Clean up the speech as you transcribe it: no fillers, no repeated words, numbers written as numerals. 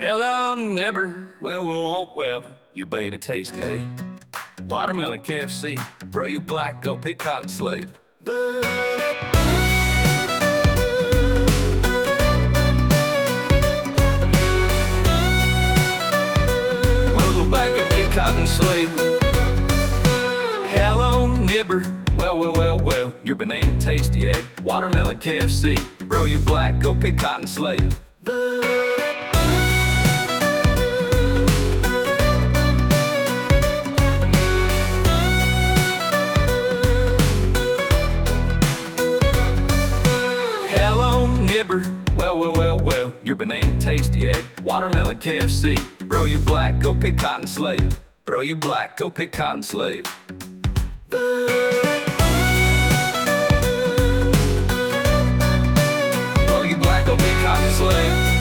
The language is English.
Hello, neighbor. Well, you beta taste cake. Watermelon KFC. Bro, you black, go pick cotton slave. Well, black, go pick cotton slave. Hello, neighbor. Well, your banana tasty egg. Watermelon KFC. Bro, you black, go pick cotton slave. Hello, neighbor. Well, your banana tasty egg. Watermelon KFC. Bro, you black, go pick cotton slave. Bro, you black, go pick cotton slave. Bro, you black, go pick cotton slave.